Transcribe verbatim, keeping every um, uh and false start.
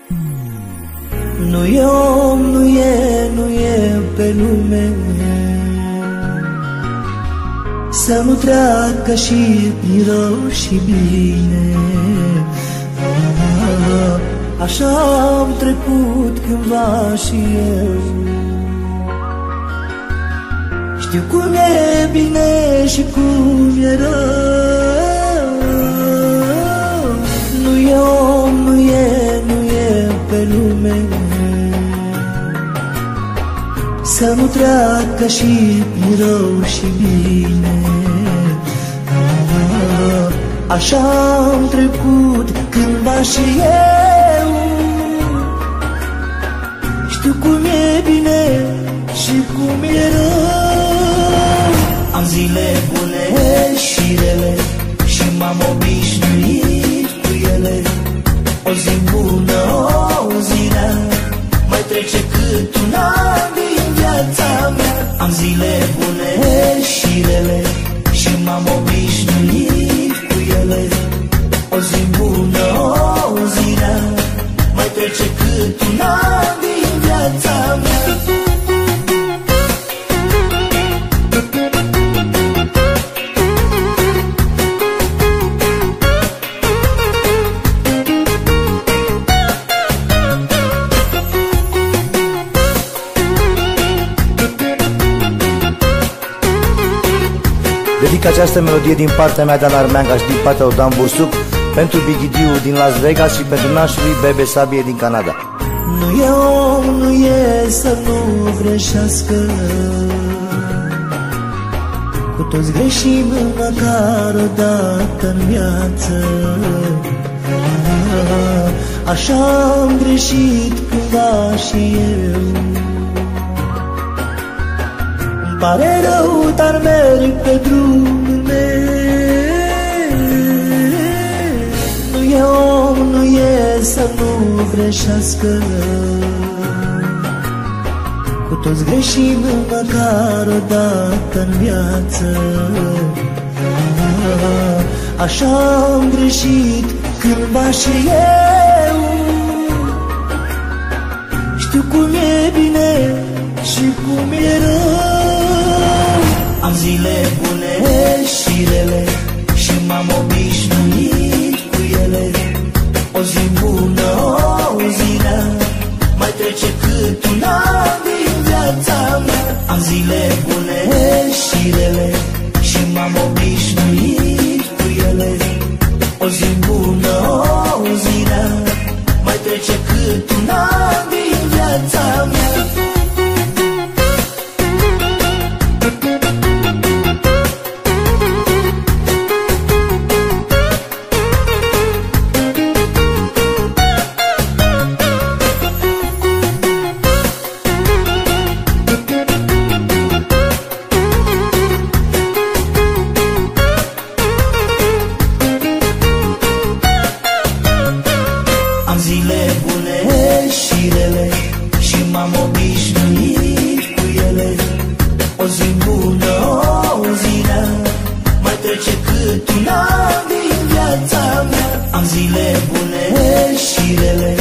Nu e om, nu e, nu e pe lume să nu treacă și prin rău și bine. Așa am trecut cândva și eu. Știu cum e bine și cum e rău. Nu e om, nu e, nu e pe lume să nu treacă și prin rău și bine. Așa am trecut cândva și eu. Știu cum e bine și cum e rău. Am zile bune și rele și m-am obișnuit cu ele. O zi bună, o zi rea, mai trece cât un an din viața mea. Am zile bune și rele și m-am obișnuit cu ele. O zi bună, o zi rea, mai trece cât un an din viața mea. Dedic această melodie din partea mea, Dan Armeanga, și din partea lui Dan Bursuc, pentru Bigidiu din Las Vegas și pentru nașul lui Bebe Sabie din Canada. Nu e om, nu e să nu greșească. Cu toți greșim măcar o dată în viață. Așa am greșit cândva și eu. Îmi pare rău, dar merg pe drumul meu. Nu e om, nu e să nu greșească. Cu toți greșim măcar o dată în viață. Așa am greșit cândva și eu. Știu cum e bine și cum e rău. Am zile bune și rele și m-am obișnuit cu ele. O zi bună, o zi rea, mai trece cât un an din viața mea. Am zile bune și rele și m-am obișnuit cu ele. O zi bună, o zi rea, mai trece cât un an din viața mea. Zile bune și rele și m-am obișnuit cu ele. O zi bună, o zi rea, mai trece cât un an din viața mea. Am zile bune și rele